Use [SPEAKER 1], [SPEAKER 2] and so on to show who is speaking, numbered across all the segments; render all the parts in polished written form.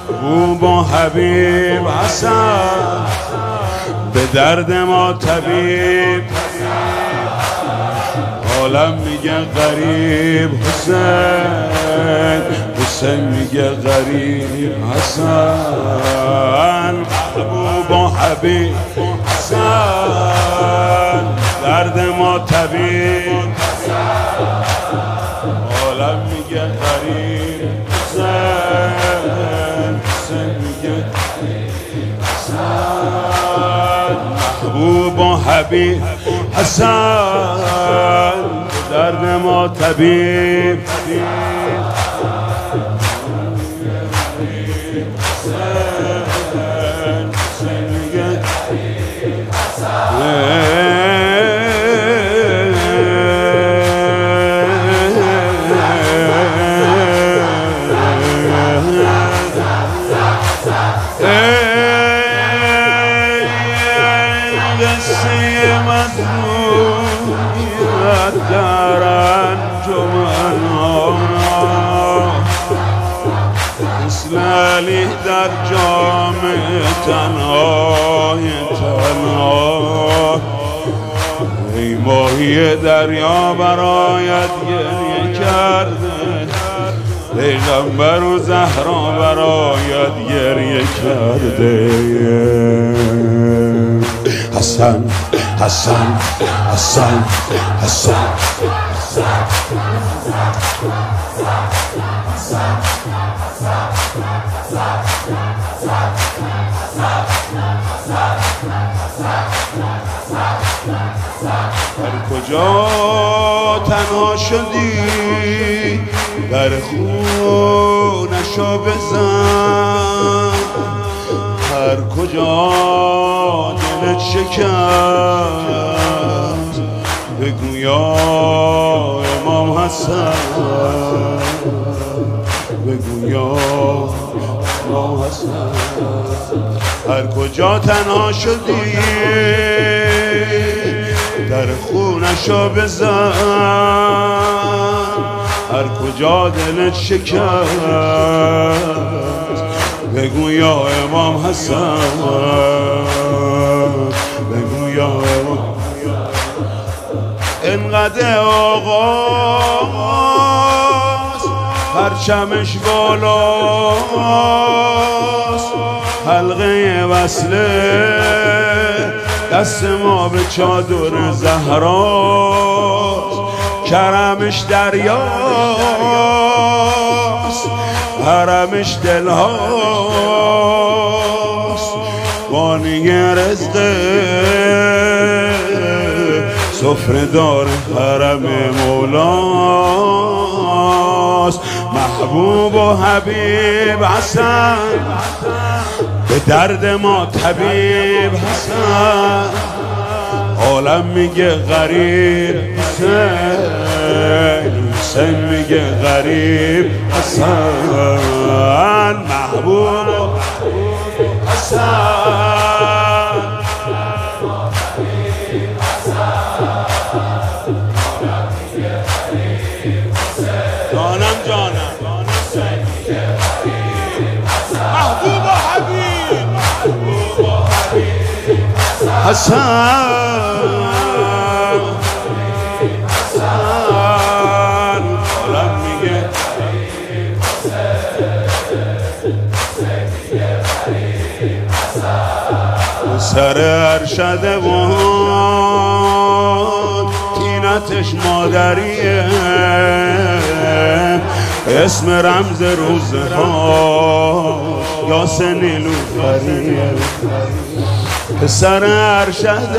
[SPEAKER 1] محبوب و حبیب حسن، به درد ما طبیب. عالم میگه غریب حسین، حسین میگه غریب حسن. محبوب و حبیب حسن، درد ما طبیب. عالم میگه غریب حسین، حسین میگه حسن. محبوب و حبیب حسن، درد ما طبیب. در انجمن مثل علی در جام تنهای تنها. ای ماهی دریا برایت گریه کرده، پیغمبر و زهرا برایت گریه کرده. حسن حسن حسن حسن هر کجا تنها شدی در خونشو بزن، هر کجا دلت شکست بگو یا امام حسن، بگو یا امام حسن. هر کجا تنها شدی در خونشو بزن، هر کجا دلت شکست بگو یا امام حسن، بگو یا امام. انقدر آغاز پرچمش بالاست، حلقه وصله دست ما به چادر زهراست. کرمش دریاست، حرمش دلهاست. بانی رزق سفره دار حرم مولاست. محبوب و حبیب حسن، به درد ما طبیب حسن. عالم میگه غریب حسین، حسین میگه غریب حسن. محبوب و حسن، جانم جانم محبوب و حبیب، محبوب و حبیب حسن. عالم میگه سر ارشد وان تینتش مادریه، اسم رمز روزها یاسین نیلوفریه. پسر ارشد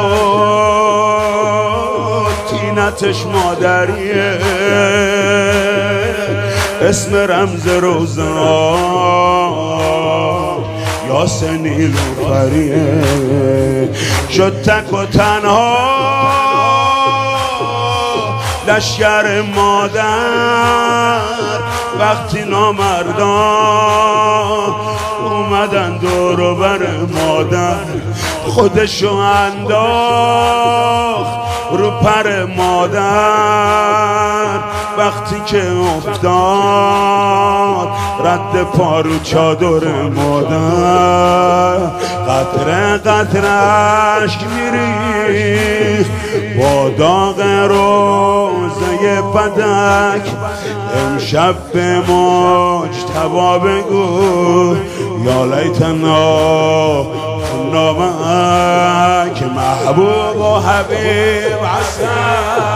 [SPEAKER 1] وان تینتش مادریه، اسم رمز روزها یاسین نیلوفریه. شد تک و تنها لشکر مادر، وقتی نامردان اومدن دور و بر مادر. خودشو انداخت رو پر مادر، وقتی که افتاد رد پارو چادر مادر قطره قطرش میریخت با داغ روزه بدک امشب به مجتبی بگو یا لیتنا نامک محبوب و حبیب حسن